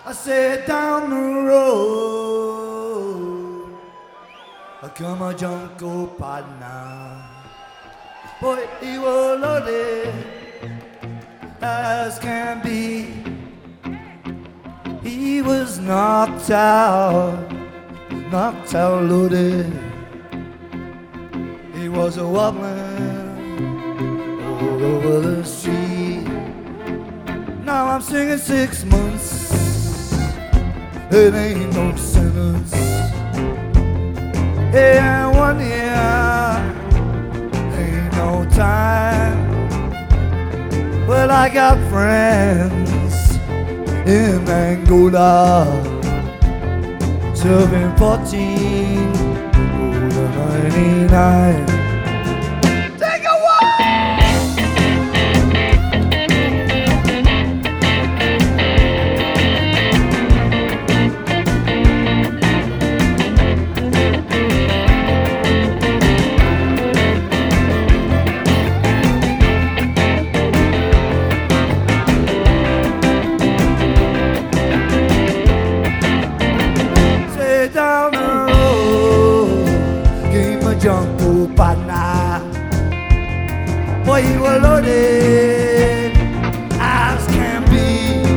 I said down the road, I come a jungle partner. Boy, he was loaded as can be. He was knocked out loaded. He was a wobbling all over the street. Now I'm singing 6 months. It ain't no sentence. Yeah, 1 year ain't no time. Well, I got friends in Angola, serving 14 over 99. Take a walk! Down the road came a jungle partner. Boy, you were loaded as can be.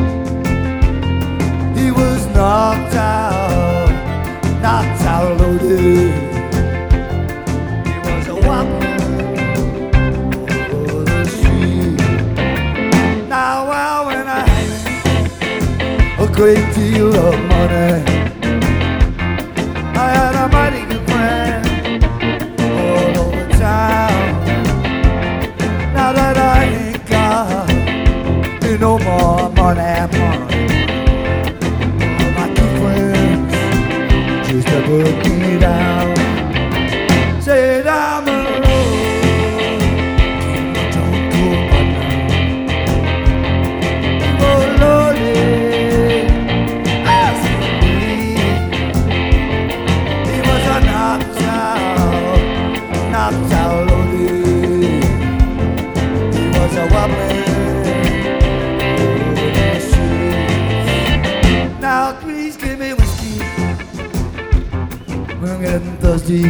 He was knocked out loaded. He was a wobbling over the street. Now, well, when I had a great deal of money, I had a mighty good friend all over town. Now that I ain't got no more money, all my good friends just to put me down. Say down the road, don't go by now. You were loaded as can be. Knocked out loaded. He was a wobbling over the streets. Now please give me whiskey when I'm getting thirsty.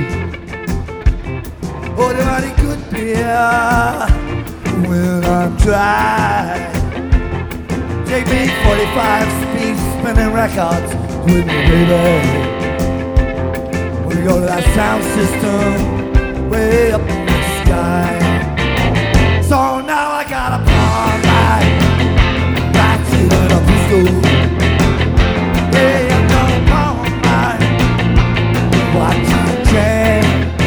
Oh, the mighty good beer when I'm dry. Take me 45 speed spinning records with me, baby. We go to that sound system way up in the sky. So now I got a pawn right to the pistol. Yeah, I got a pawn right. Watch the chain.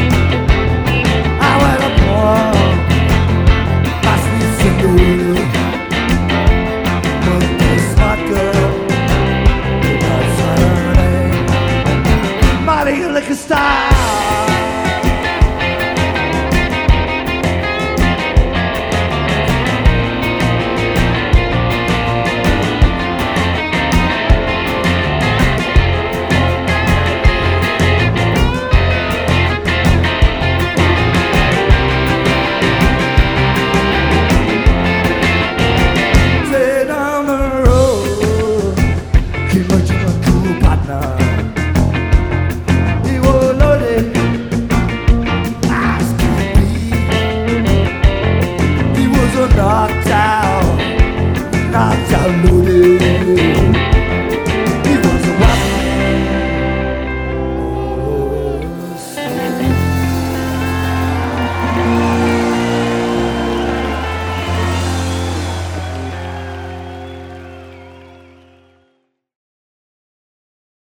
I went a pawn. My sweet Cinderella. But this smart girl, that's her name. Mighty liquor style. Knocked out loaded.